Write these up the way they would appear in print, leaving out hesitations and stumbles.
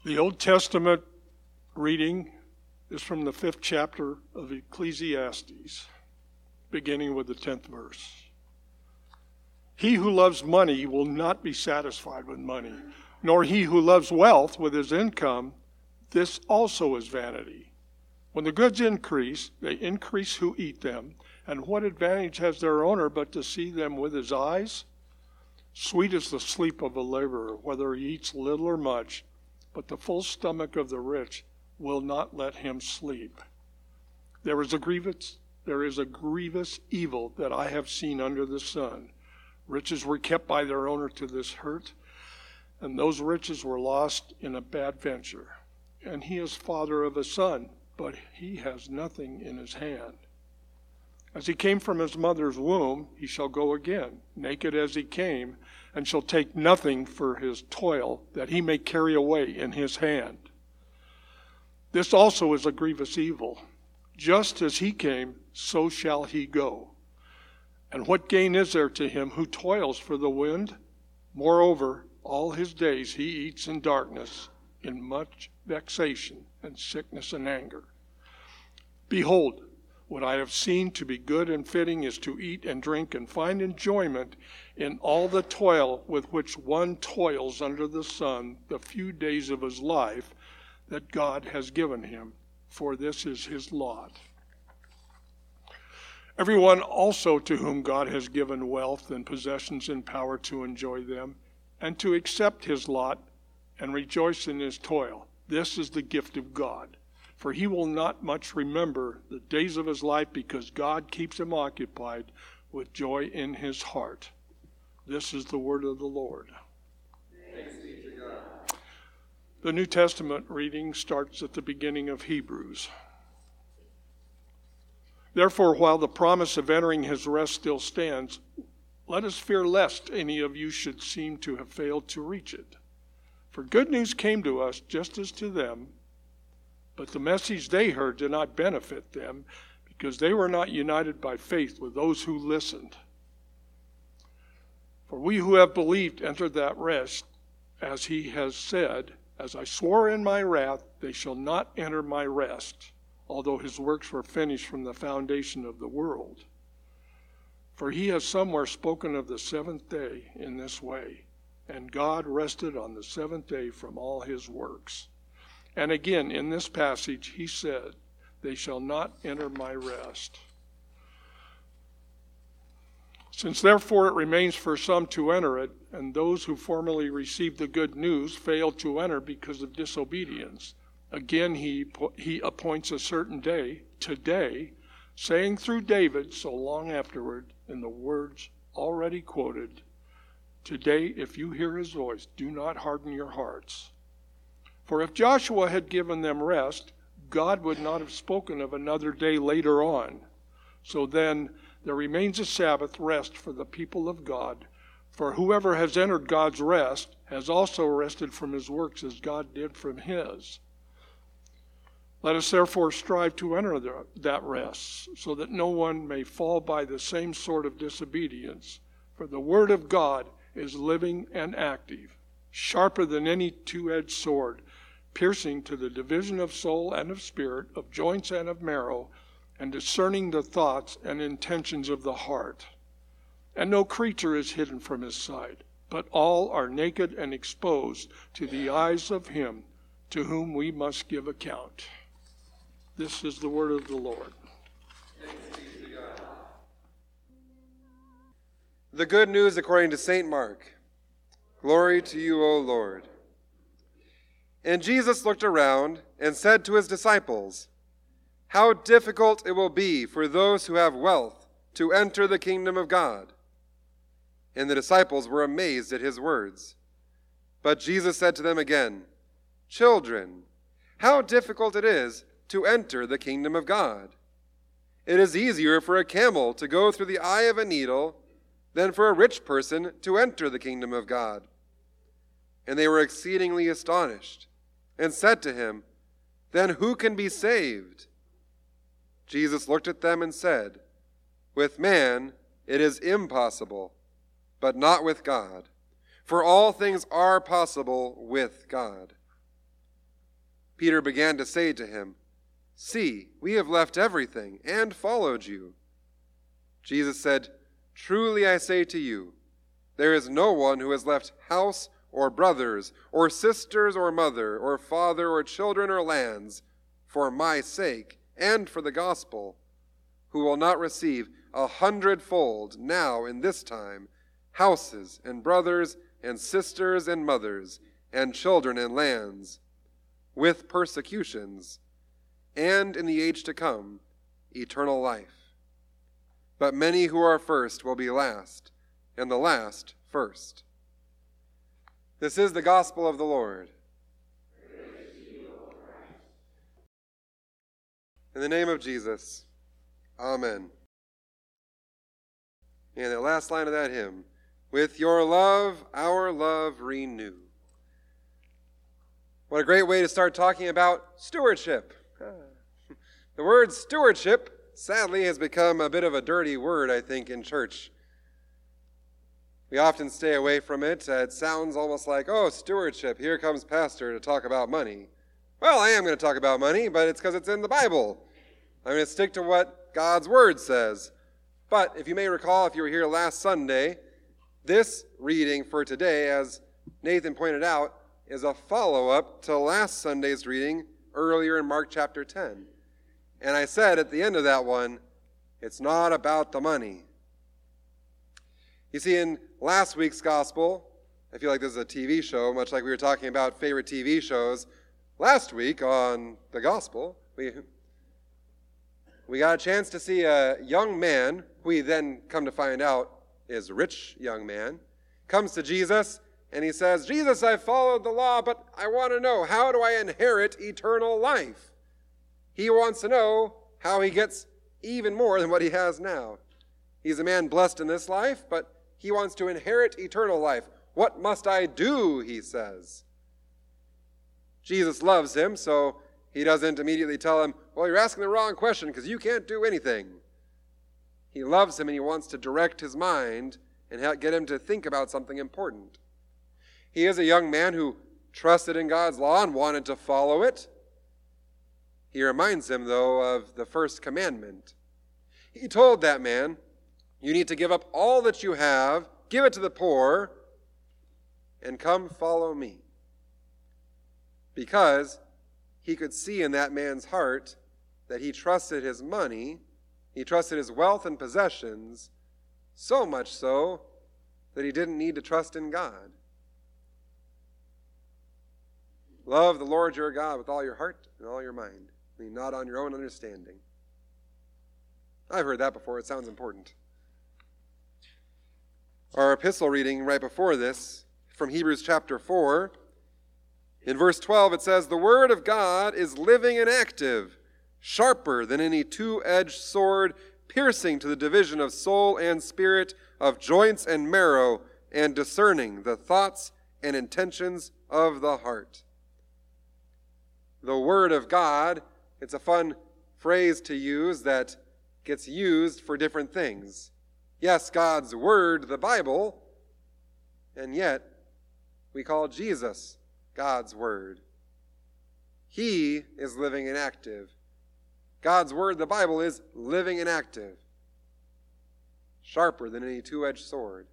The Old Testament reading is from the 5th chapter of Ecclesiastes, beginning with the 10th verse. He who loves money will not be satisfied with money, nor he who loves wealth with his income. This also is vanity. When the goods increase, they increase who eat them. And what advantage has their owner but to see them with his eyes? Sweet is the sleep of a laborer, whether he eats little or much, but the full stomach of the rich will not let him sleep. There is a grievous evil that I have seen under the sun. Riches were kept by their owner to this hurt, and those riches were lost in a bad venture. And he is father of a son, but he has nothing in his hand. As he came from his mother's womb, he shall go again, naked as he came, and shall take nothing for his toil that he may carry away in his hand. This also is a grievous evil. Just as he came, so shall he go. And what gain is there to him who toils for the wind? Moreover, all his days he eats in darkness, in much vexation and sickness and anger. Behold, what I have seen to be good and fitting is to eat and drink and find enjoyment in all the toil with which one toils under the sun the few days of his life that God has given him, for this is his lot. Everyone also to whom God has given wealth and possessions and power to enjoy them, and to accept his lot and rejoice in his toil, this is the gift of God. For he will not much remember the days of his life, because God keeps him occupied with joy in his heart. This is the word of the Lord. Thanks be to God. The New Testament reading starts at the beginning of Hebrews. Therefore, while the promise of entering his rest still stands, let us fear lest any of you should seem to have failed to reach it. For good news came to us just as to them, but the message they heard did not benefit them, because they were not united by faith with those who listened. For we who have believed entered that rest, as he has said, as I swore in my wrath, they shall not enter my rest, although his works were finished from the foundation of the world. For he has somewhere spoken of the seventh day in this way, and God rested on the seventh day from all his works. And again, in this passage, he said, they shall not enter my rest. Since therefore it remains for some to enter it, and those who formerly received the good news failed to enter because of disobedience, again he appoints a certain day, today, saying through David so long afterward, in the words already quoted, today, if you hear his voice, do not harden your hearts. For if Joshua had given them rest, God would not have spoken of another day later on. So then there remains a Sabbath rest for the people of God. For whoever has entered God's rest has also rested from his works as God did from his. Let us therefore strive to enter that rest, so that no one may fall by the same sort of disobedience. For the word of God is living and active, sharper than any two-edged sword, piercing to the division of soul and of spirit, of joints and of marrow, and discerning the thoughts and intentions of the heart. And no creature is hidden from his sight, but all are naked and exposed to the eyes of him to whom we must give account. This is the word of the Lord. Thanks be to God. The good news according to St. Mark. Glory to you, O Lord. And Jesus looked around and said to his disciples, how difficult it will be for those who have wealth to enter the kingdom of God. And the disciples were amazed at his words. But Jesus said to them again, children, how difficult it is to enter the kingdom of God. It is easier for a camel to go through the eye of a needle than for a rich person to enter the kingdom of God. And they were exceedingly astonished, and said to him, then who can be saved? Jesus looked at them and said, with man it is impossible, but not with God, for all things are possible with God. Peter began to say to him, "See, we have left everything and followed you." Jesus said, "Truly I say to you, there is no one who has left house or brothers or sisters or mother or father or children or lands for my sake and for the gospel, who will not receive 100-fold now in this time houses and brothers and sisters and mothers and children and lands, with persecutions, and in the age to come, eternal life. But many who are first will be last, and the last first." This is the gospel of the Lord. In the name of Jesus, amen. And the last line of that hymn, "With your love, our love renew." What a great way to start talking about stewardship. The word stewardship, sadly, has become a bit of a dirty word, I think, in church. We often stay away from it. It sounds almost like, oh, stewardship, here comes pastor to talk about money. Well, I am going to talk about money, but it's because it's in the Bible. I'm going to stick to what God's word says. But if you may recall, if you were here last Sunday, this reading for today, as Nathan pointed out, is a follow-up to last Sunday's reading earlier in Mark chapter 10. And I said at the end of that one, it's not about the money. You see, in last week's gospel, I feel like this is a TV show, much like we were talking about favorite TV shows. Last week on the gospel, we got a chance to see a young man, who we then come to find out is a rich young man, comes to Jesus and he says, "Jesus, I've followed the law, but I want to know, how do I inherit eternal life?" He wants to know how he gets even more than what he has now. He's a man blessed in this life, but he wants to inherit eternal life. "What must I do?" he says. Jesus loves him, so he doesn't immediately tell him, "Well, you're asking the wrong question because you can't do anything." He loves him and he wants to direct his mind and get him to think about something important. He is a young man who trusted in God's law and wanted to follow it. He reminds him, though, of the first commandment. He told that man, "You need to give up all that you have, give it to the poor, and come follow me." Because he could see in that man's heart that he trusted his money, he trusted his wealth and possessions, so much so that he didn't need to trust in God. Love the Lord your God with all your heart and all your mind. Lean not on your own understanding. I've heard that before. It sounds important. Our epistle reading right before this, from Hebrews chapter 4, in verse 12 it says, "The word of God is living and active, sharper than any two-edged sword, piercing to the division of soul and spirit, of joints and marrow, and discerning the thoughts and intentions of the heart." The word of God, it's a fun phrase to use that gets used for different things. Yes, God's word, the Bible, and yet we call Jesus God's word. He is living and active. God's word, the Bible, is living and active, sharper than any two-edged sword.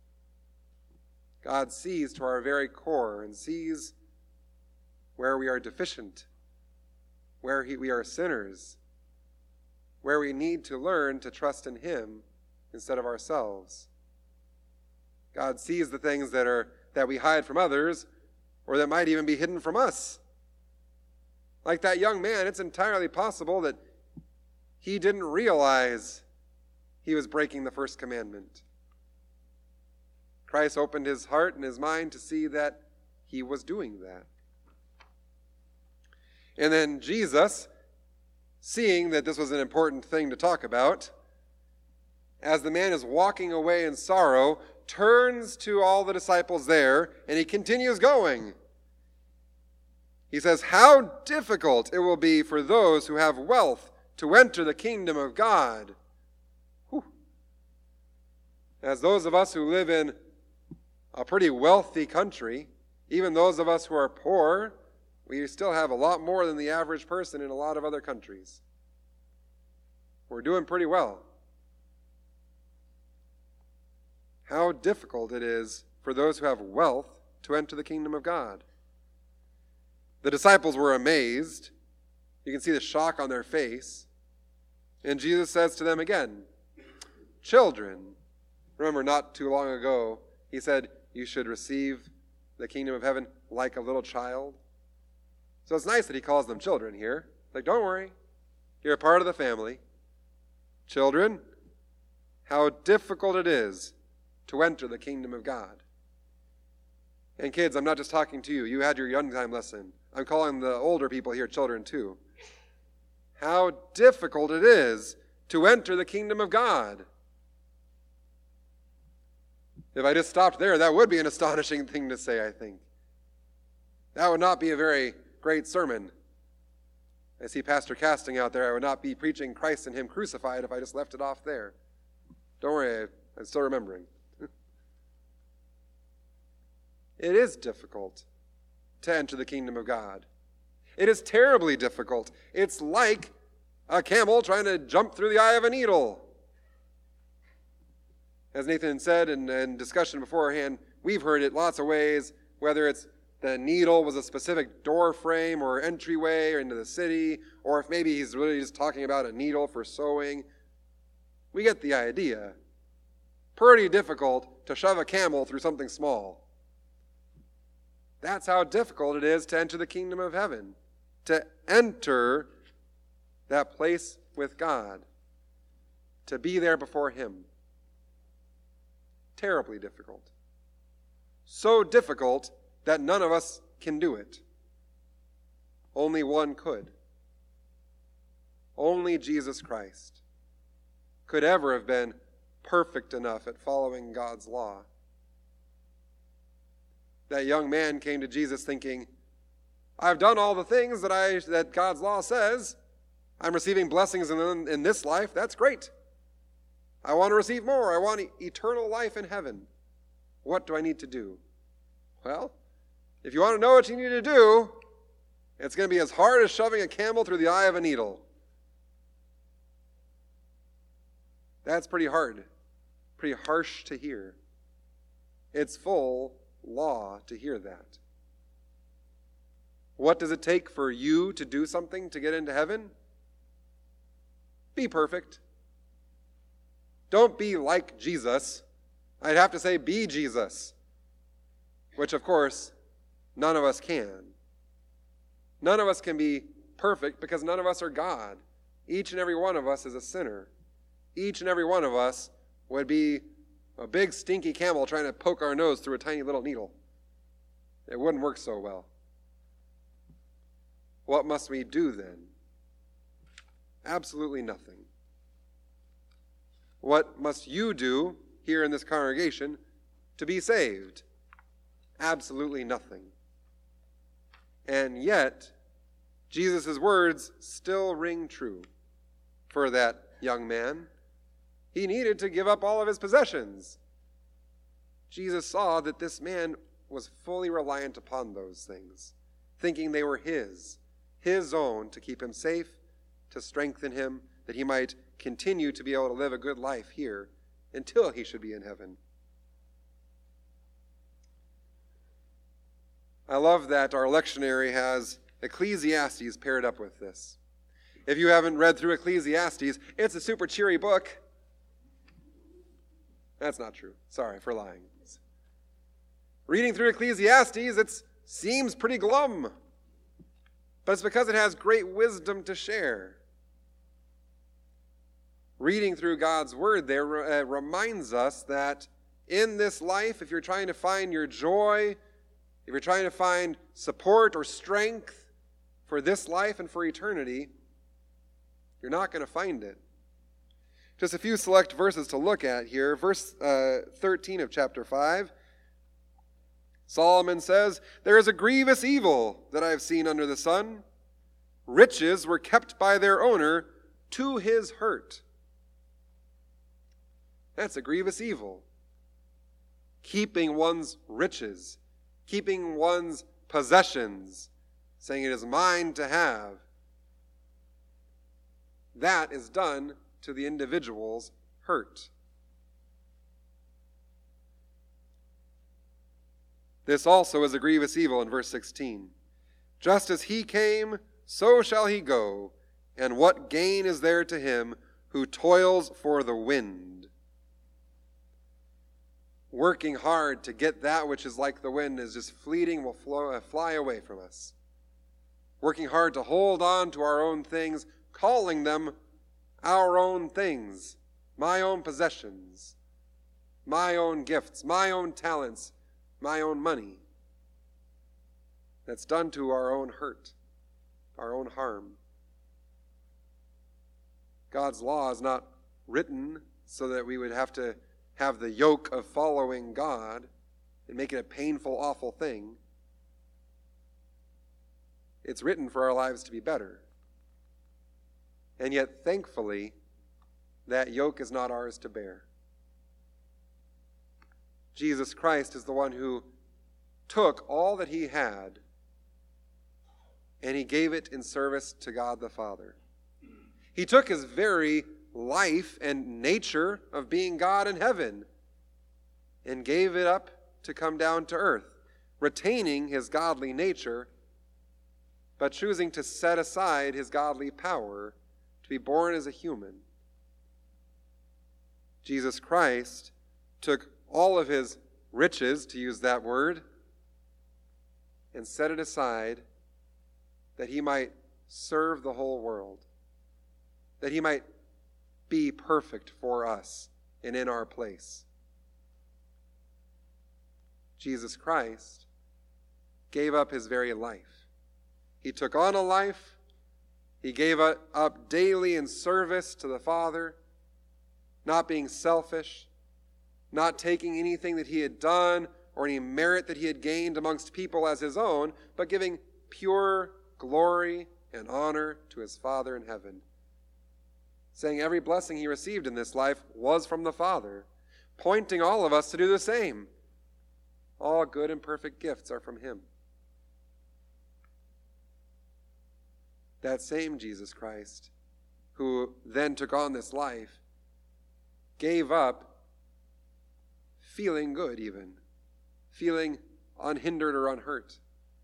God sees to our very core and sees where we are deficient, where we are sinners, where we need to learn to trust in Him instead of ourselves. God sees the things that we hide from others, or that might even be hidden from us. Like that young man, it's entirely possible that he didn't realize he was breaking the first commandment. Christ opened his heart and his mind to see that he was doing that. And then Jesus, seeing that this was an important thing to talk about, as the man is walking away in sorrow, turns to all the disciples there, and he continues going. He says, "How difficult it will be for those who have wealth to enter the kingdom of God." Whew. As those of us who live in a pretty wealthy country, even those of us who are poor, we still have a lot more than the average person in a lot of other countries. We're doing pretty well. How difficult it is for those who have wealth to enter the kingdom of God. The disciples were amazed. You can see the shock on their face. And Jesus says to them again, children. Remember, not too long ago, he said, you should receive the kingdom of heaven like a little child. So it's nice that he calls them children here. Like, don't worry. You're a part of the family. Children, how difficult it is to enter the kingdom of God. And kids, I'm not just talking to you. You had your young time lesson. I'm calling the older people here children too. How difficult it is to enter the kingdom of God. If I just stopped there, that would be an astonishing thing to say, I think. That would not be a very great sermon. I see Pastor Casting out there. I would not be preaching Christ and Him crucified if I just left it off there. Don't worry, I'm still remembering. It is difficult to enter the kingdom of God. It is terribly difficult. It's like a camel trying to jump through the eye of a needle. As Nathan said in discussion beforehand, we've heard it lots of ways, whether it's the needle was a specific door frame or entryway or into the city, or if maybe he's really just talking about a needle for sewing. We get the idea. Pretty difficult to shove a camel through something small. That's how difficult it is to enter the kingdom of heaven, to enter that place with God, to be there before Him. Terribly difficult. So difficult that none of us can do it. Only one could. Only Jesus Christ could ever have been perfect enough at following God's law. That young man came to Jesus thinking, I've done all the things that God's law says. I'm receiving blessings in this life. That's great. I want to receive more. I want eternal life in heaven. What do I need to do? Well, if you want to know what you need to do, it's going to be as hard as shoving a camel through the eye of a needle. That's pretty hard, pretty harsh to hear. It's full law to hear that. What does it take for you to do something to get into heaven? Be perfect. Don't be like Jesus. I'd have to say be Jesus, which of course none of us can. None of us can be perfect because none of us are God. Each and every one of us is a sinner. Each and every one of us would be a big stinky camel trying to poke our nose through a tiny little needle. It wouldn't work so well. What must we do then? Absolutely nothing. What must you do here in this congregation to be saved? Absolutely nothing. And yet, Jesus' words still ring true for that young man. He needed to give up all of his possessions. Jesus saw that this man was fully reliant upon those things, thinking they were his own to keep him safe, to strengthen him, that he might continue to be able to live a good life here until he should be in heaven. I love that our lectionary has Ecclesiastes paired up with this. If you haven't read through Ecclesiastes, it's a super cheery book. That's not true. Sorry for lying. Reading through Ecclesiastes, it seems pretty glum. But it's because it has great wisdom to share. Reading through God's Word there reminds us that in this life, if you're trying to find your joy, if you're trying to find support or strength for this life and for eternity, you're not going to find it. Just a few select verses to look at here. Verse 13 of chapter 5. Solomon says, "There is a grievous evil that I have seen under the sun. Riches were kept by their owner to his hurt." That's a grievous evil. Keeping one's riches, keeping one's possessions, saying it is mine to have, that is done to the individual's hurt. This also is a grievous evil in verse 16. Just as he came, so shall he go, and what gain is there to him who toils for the wind? Working hard to get that which is like the wind is just fleeting, will fly away from us. Working hard to hold on to our own things, calling them our own things, my own possessions, my own gifts, my own talents, my own money. That's done to our own hurt, our own harm. God's law is not written so that we would have to have the yoke of following God and make it a painful, awful thing. It's written for our lives to be better. And yet, thankfully, that yoke is not ours to bear. Jesus Christ is the one who took all that he had and he gave it in service to God the Father. He took his very life and nature of being God in heaven and gave it up to come down to earth, retaining his godly nature, but choosing to set aside his godly power to be born as a human. Jesus Christ took all of his riches, to use that word, and set it aside that he might serve the whole world, that he might be perfect for us and in our place. Jesus Christ gave up his very life. He took on a life. He gave it up daily in service to the Father, not being selfish, not taking anything that he had done or any merit that he had gained amongst people as his own, but giving pure glory and honor to his Father in heaven, saying every blessing he received in this life was from the Father, pointing all of us to do the same. All good and perfect gifts are from him. That same Jesus Christ, who then took on this life, gave up feeling good even, feeling unhindered or unhurt.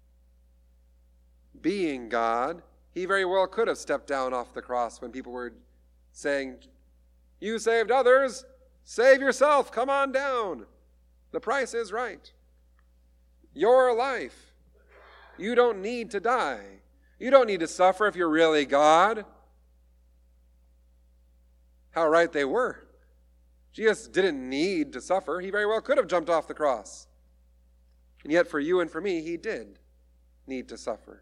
Being God, he very well could have stepped down off the cross when people were saying, "You saved others, save yourself, come on down. The price is right. Your life. You don't need to die. You don't need to suffer if you're really God." How right they were. Jesus didn't need to suffer. He very well could have jumped off the cross. And yet for you and for me, he did need to suffer.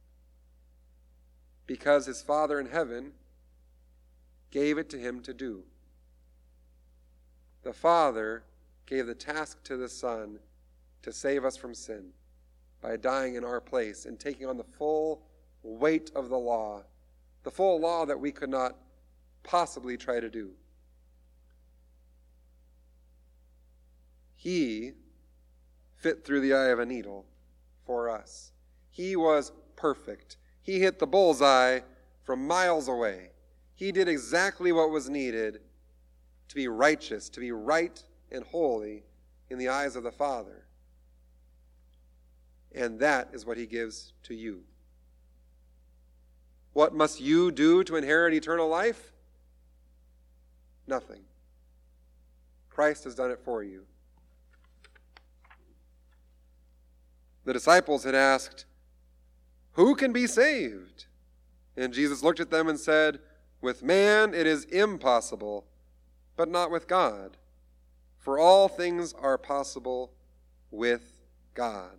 Because his Father in heaven gave it to him to do. The Father gave the task to the Son to save us from sin by dying in our place and taking on the full weight of the full law that we could not possibly try to do. He fit through the eye of a needle for us. He was perfect. He hit the bullseye from miles away. He did exactly what was needed to be righteous, to be right and holy in the eyes of the Father. And that is what he gives to you. What must you do to inherit eternal life? Nothing. Christ has done it for you. The disciples had asked, "Who can be saved?" And Jesus looked at them and said, "With man it is impossible, but not with God. For all things are possible with God."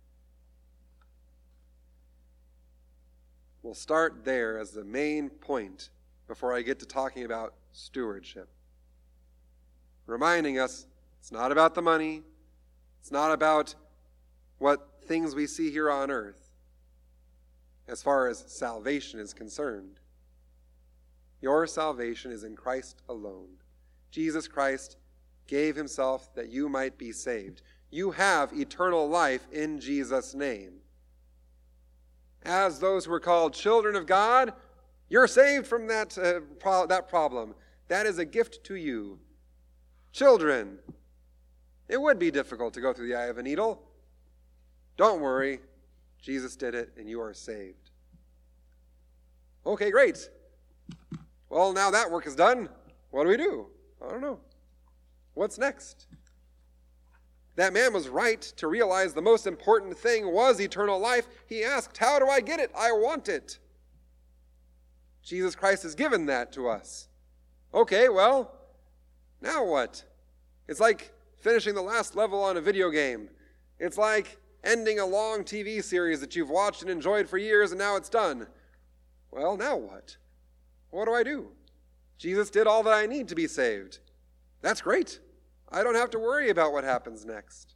We'll start there as the main point before I get to talking about stewardship. Reminding us, it's not about the money. It's not about what things we see here on earth as far as salvation is concerned. Your salvation is in Christ alone. Jesus Christ gave himself that you might be saved. You have eternal life in Jesus' name. as those who are called children of God, you're saved from that problem. That is a gift to you. Children, it would be difficult to go through the eye of a needle. Don't worry. Jesus did it, and you are saved. Okay, great. Well, now that work is done. What do? I don't know. What's next? That man was right to realize the most important thing was eternal life. He asked, how do I get it? I want it. Jesus Christ has given that to us. Okay, well, now what? It's like finishing the last level on a video game. It's like ending a long TV series that you've watched and enjoyed for years and now it's done. Well, now what? What do I do? Jesus did all that I need to be saved. That's great. I don't have to worry about what happens next.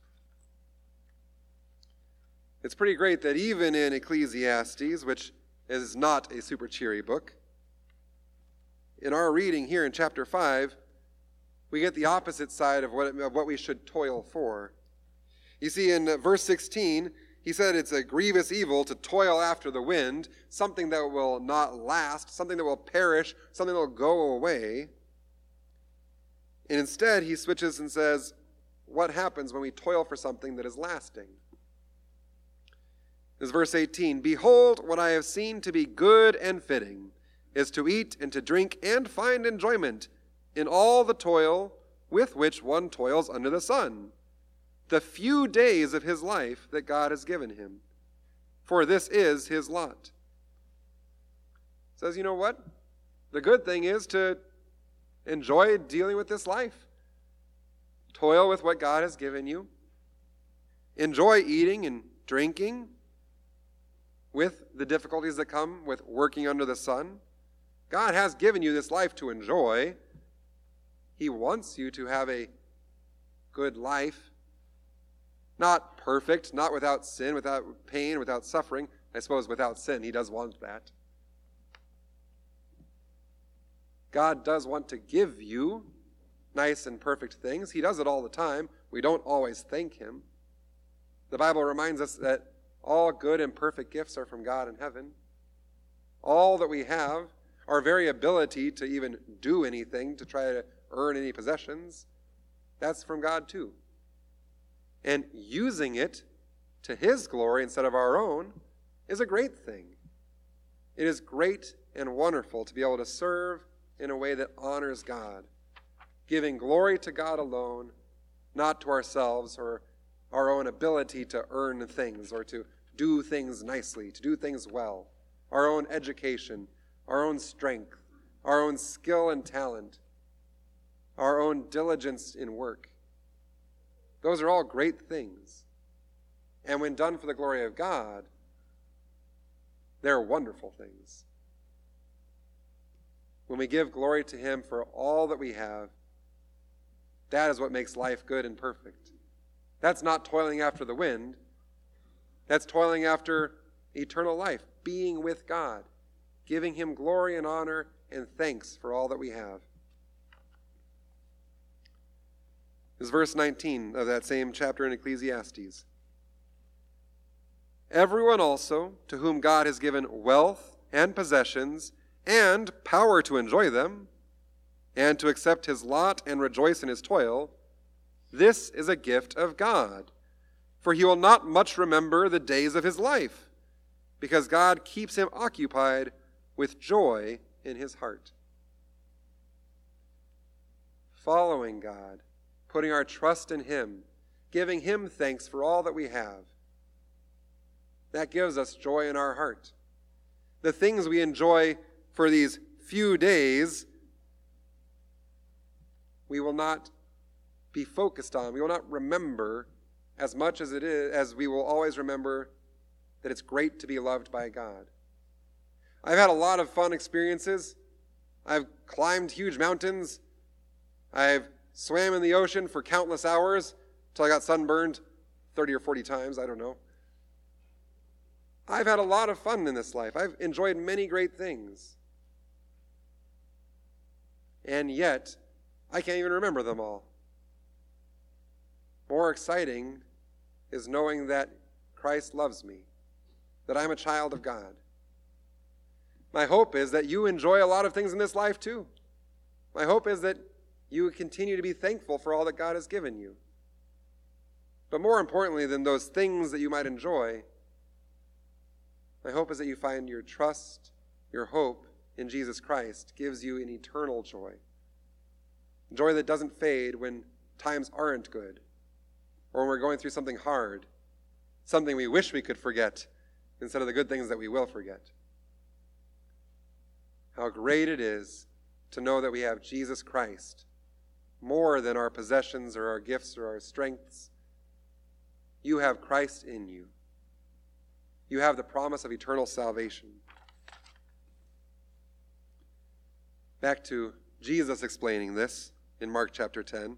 It's pretty great that even in Ecclesiastes, which is not a super cheery book, in our reading here in chapter 5, we get the opposite side of what we should toil for. You see, in verse 16, he said it's a grievous evil to toil after the wind, something that will not last, something that will perish, something that will go away. And instead, he switches and says, what happens when we toil for something that is lasting? This is verse 18. Behold, what I have seen to be good and fitting is to eat and to drink and find enjoyment in all the toil with which one toils under the sun, the few days of his life that God has given him. For this is his lot. Says, you know what? The good thing is to enjoy dealing with this life. Toil with what God has given you. Enjoy eating and drinking with the difficulties that come with working under the sun. God has given you this life to enjoy. He wants you to have a good life. Not perfect, not without sin, without pain, without suffering. I suppose without sin, he does want that. God does want to give you nice and perfect things. He does it all the time. We don't always thank him. The Bible reminds us that all good and perfect gifts are from God in heaven. All that we have, our very ability to even do anything, to try to earn any possessions, that's from God too. And using it to his glory instead of our own is a great thing. It is great and wonderful to be able to serve in a way that honors God, giving glory to God alone, not to ourselves or our own ability to earn things or to do things nicely, to do things well, our own education, our own strength, our own skill and talent, our own diligence in work. Those are all great things. And when done for the glory of God, they're wonderful things. When we give glory to him for all that we have, that is what makes life good and perfect. That's not toiling after the wind. That's toiling after eternal life, being with God, giving him glory and honor and thanks for all that we have. This is verse 19 of that same chapter in Ecclesiastes. Everyone also to whom God has given wealth and possessions and power to enjoy them, and to accept his lot and rejoice in his toil, this is a gift of God. For he will not much remember the days of his life, because God keeps him occupied with joy in his heart. Following God, putting our trust in him, giving him thanks for all that we have, that gives us joy in our heart. The things we enjoy for these few days, we will not be focused on. We will not remember as much as it is, as we will always remember that it's great to be loved by God. I've had a lot of fun experiences. I've climbed huge mountains. I've swam in the ocean for countless hours until I got sunburned 30 or 40 times, I don't know. I've had a lot of fun in this life. I've enjoyed many great things. And yet, I can't even remember them all. More exciting is knowing that Christ loves me, that I'm a child of God. My hope is that you enjoy a lot of things in this life too. My hope is that you continue to be thankful for all that God has given you. But more importantly than those things that you might enjoy, my hope is that you find your trust, your hope in Jesus Christ gives you an eternal joy. Joy that doesn't fade when times aren't good, or when we're going through something hard, something we wish we could forget instead of the good things that we will forget. How great it is to know that we have Jesus Christ, more than our possessions or our gifts or our strengths. You have Christ in you. You have the promise of eternal salvation. Back to Jesus explaining this in Mark chapter 10.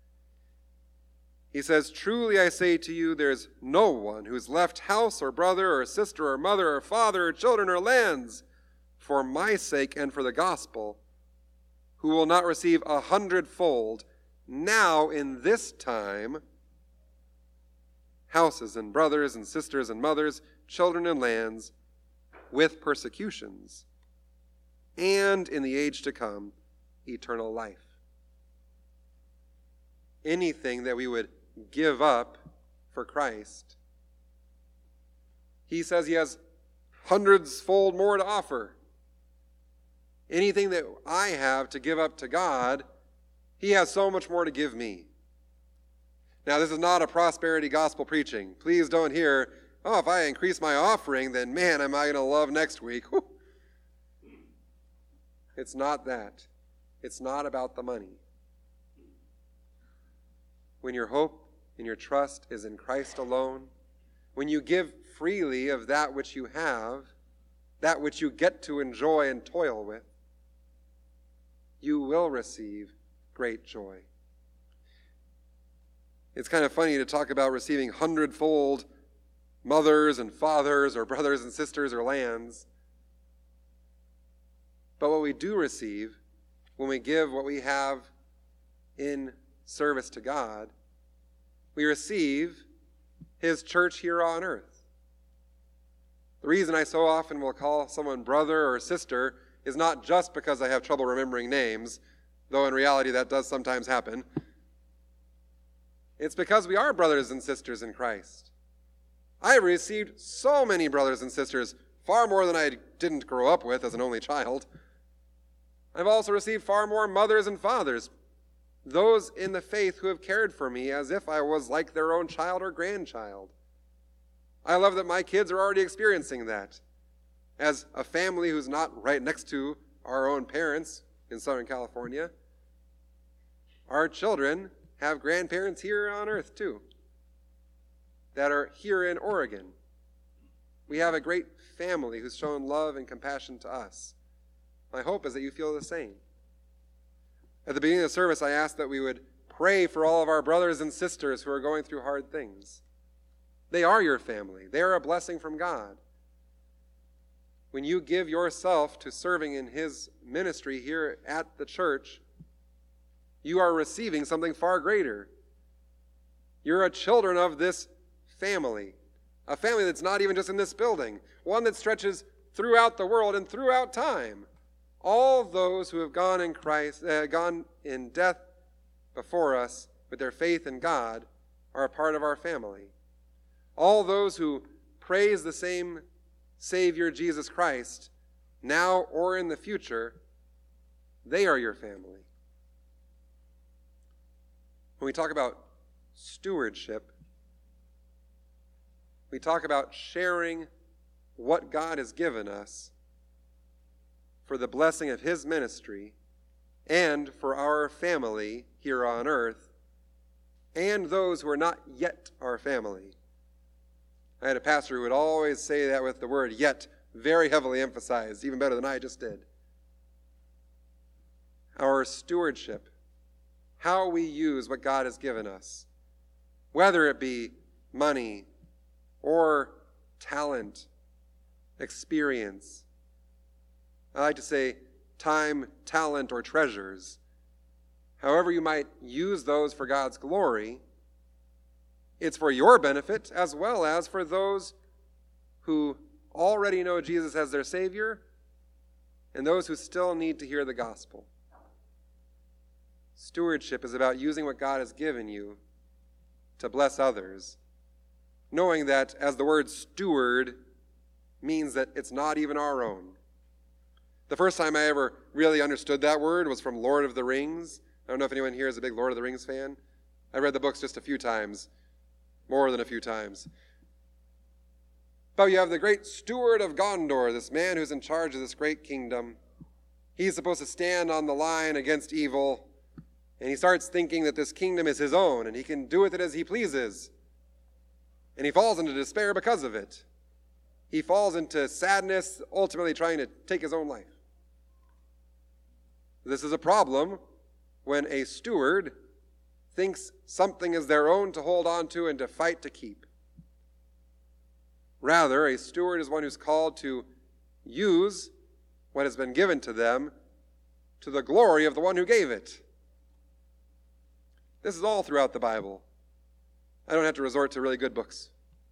He says, "Truly I say to you, there's no one who's left house or brother or sister or mother or father or children or lands for my sake and for the gospel, who will not receive 100-fold now in this time, houses and brothers and sisters and mothers, children and lands, with persecutions, and in the age to come, eternal life." Anything that we would give up for Christ, he says he has hundreds-fold more to offer. Anything that I have to give up to God, he has so much more to give me. Now, this is not a prosperity gospel preaching. Please don't hear, oh, if I increase my offering, then man, am I going to love next week. Whew. It's not that. It's not about the money. When your hope and your trust is in Christ alone, when you give freely of that which you have, that which you get to enjoy and toil with, you will receive great joy. It's kind of funny to talk about receiving 100-fold mothers and fathers or brothers and sisters or lands. But what we do receive when we give what we have in service to God, we receive his church here on earth. The reason I so often will call someone brother or sister is not just because I have trouble remembering names, though in reality that does sometimes happen. It's because we are brothers and sisters in Christ. I have received so many brothers and sisters, far more than I didn't grow up with as an only child. I've also received far more mothers and fathers, those in the faith who have cared for me as if I was like their own child or grandchild. I love that my kids are already experiencing that. As a family who's not right next to our own parents in Southern California, our children have grandparents here on earth too, that are here in Oregon. We have a great family who's shown love and compassion to us. My hope is that you feel the same. At the beginning of the service, I asked that we would pray for all of our brothers and sisters who are going through hard things. They are your family. They are a blessing from God. When you give yourself to serving in his ministry here at the church, you are receiving something far greater. You're a children of this family, a family that's not even just in this building, one that stretches throughout the world and throughout time. All those who have gone in Christ, gone in death before us with their faith in God are a part of our family. All those who praise the same Savior, Jesus Christ, now or in the future, they are your family. When we talk about stewardship, we talk about sharing what God has given us for the blessing of his ministry and for our family here on earth and those who are not yet our family. I had a pastor who would always say that with the word yet very heavily emphasized, even better than I just did. Our stewardship, how we use what God has given us, whether it be money or talent, experience. I like to say time, talent, or treasures. However you might use those for God's glory, it's for your benefit as well as for those who already know Jesus as their Savior and those who still need to hear the gospel. Stewardship is about using what God has given you to bless others, knowing that as the word steward means that it's not even our own. The first time I ever really understood that word was from Lord of the Rings. I don't know if anyone here is a big Lord of the Rings fan. I read the books just a few times, more than a few times. But you have the great steward of Gondor, this man who's in charge of this great kingdom. He's supposed to stand on the line against evil, and he starts thinking that this kingdom is his own, and he can do with it as he pleases. And he falls into despair because of it. He falls into sadness, ultimately trying to take his own life. This is a problem when a steward thinks something is their own to hold on to and to fight to keep. Rather, a steward is one who's called to use what has been given to them to the glory of the one who gave it. This is all throughout the Bible. I don't have to resort to really good books.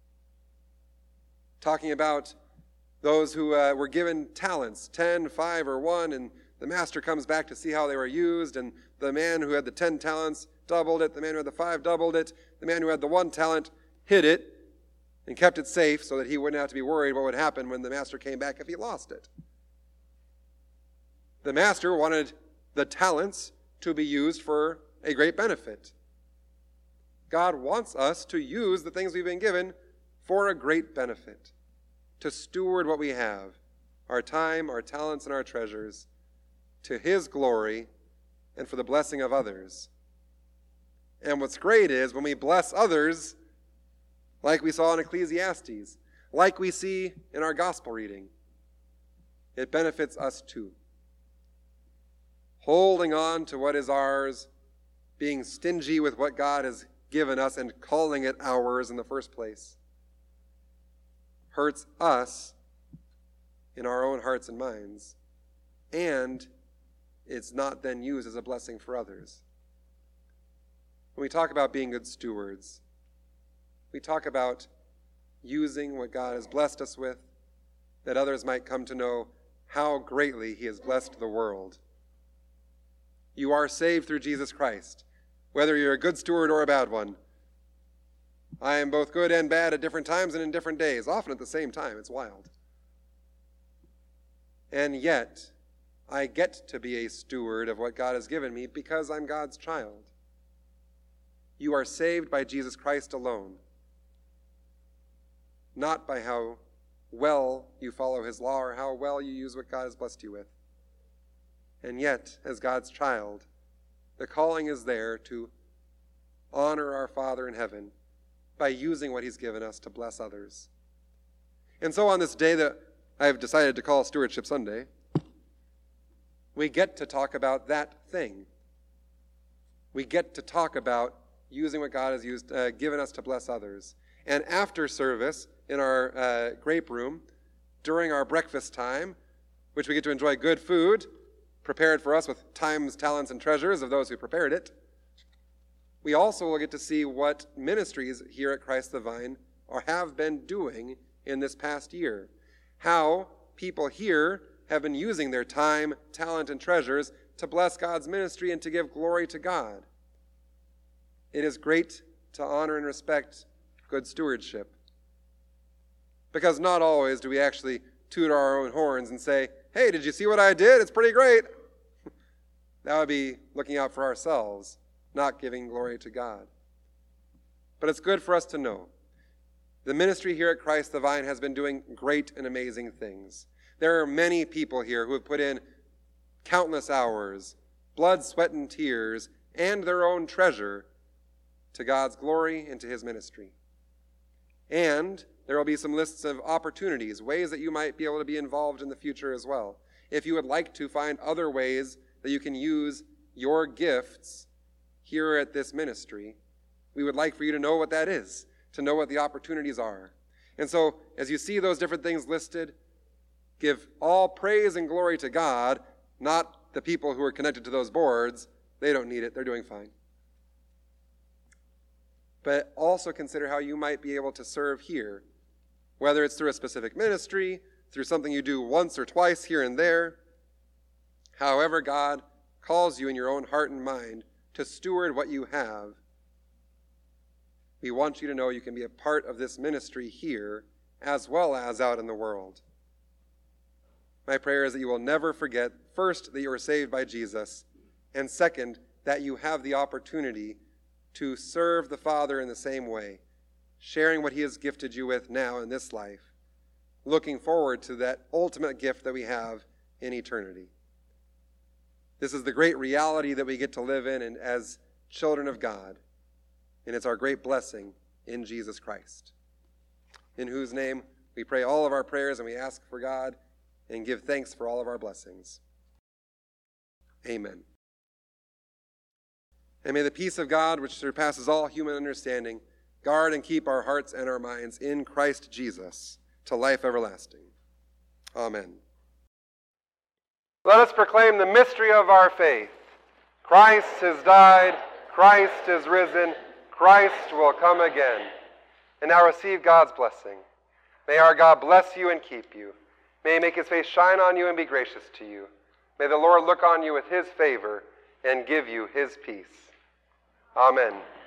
Talking about those who were given talents, 10, 5, or 1, and the master comes back to see how they were used, and the man who had the 10 talents doubled it, the man who had the 5 doubled it, the man who had the 1 talent hid it and kept it safe so that he wouldn't have to be worried what would happen when the master came back if he lost it. The master wanted the talents to be used for a great benefit. God wants us to use the things we've been given for a great benefit, to steward what we have, our time, our talents, and our treasures, to his glory and for the blessing of others. And what's great is when we bless others, like we saw in Ecclesiastes, like we see in our gospel reading, it benefits us too. Holding on to what is ours, being stingy with what God has given us and calling it ours in the first place, hurts us in our own hearts and minds, and it's not then used as a blessing for others. When we talk about being good stewards, we talk about using what God has blessed us with, that others might come to know how greatly he has blessed the world. You are saved through Jesus Christ, whether you're a good steward or a bad one. I am both good and bad at different times and in different days, often at the same time. It's wild. And yet, I get to be a steward of what God has given me because I'm God's child. You are saved by Jesus Christ alone, not by how well you follow his law or how well you use what God has blessed you with. And yet, as God's child, the calling is there to honor our Father in heaven by using what he's given us to bless others. And so on this day that I've decided to call Stewardship Sunday, we get to talk about that thing. We get to talk about using what God has given us to bless others. And after service, in our grape room, during our breakfast time, which we get to enjoy good food, prepared for us with times, talents, and treasures of those who prepared it, we also will get to see what ministries here at Christ the Vine have been doing in this past year. How people here have been using their time, talent, and treasures to bless God's ministry and to give glory to God. It is great to honor and respect good stewardship, because not always do we actually toot our own horns and say, hey, did you see what I did? It's pretty great. That would be looking out for ourselves, not giving glory to God. But it's good for us to know the ministry here at Christ the Vine has been doing great and amazing things. There are many people here who have put in countless hours, blood, sweat, and tears, and their own treasure to God's glory and to his ministry. And there will be some lists of opportunities, ways that you might be able to be involved in the future as well. If you would like to find other ways that you can use your gifts here at this ministry, we would like for you to know what that is, to know what the opportunities are. And so, as you see those different things listed, give all praise and glory to God, not the people who are connected to those boards. They don't need it. They're doing fine. But also consider how you might be able to serve here whether it's through a specific ministry, through something you do once or twice here and there. However God calls you in your own heart and mind to steward what you have, we want you to know you can be a part of this ministry here as well as out in the world. My prayer is that you will never forget, first, that you are saved by Jesus, and second, that you have the opportunity to serve the Father in the same way, sharing what he has gifted you with now in this life, looking forward to that ultimate gift that we have in eternity. This is the great reality that we get to live in and as children of God, and it's our great blessing in Jesus Christ, in whose name we pray all of our prayers and we ask for God and give thanks for all of our blessings. Amen. And may the peace of God, which surpasses all human understanding, guard and keep our hearts and our minds in Christ Jesus to life everlasting. Amen. Let us proclaim the mystery of our faith. Christ has died, Christ is risen, Christ will come again. And now receive God's blessing. May our God bless you and keep you. May he make his face shine on you and be gracious to you. May the Lord look on you with his favor and give you his peace. Amen.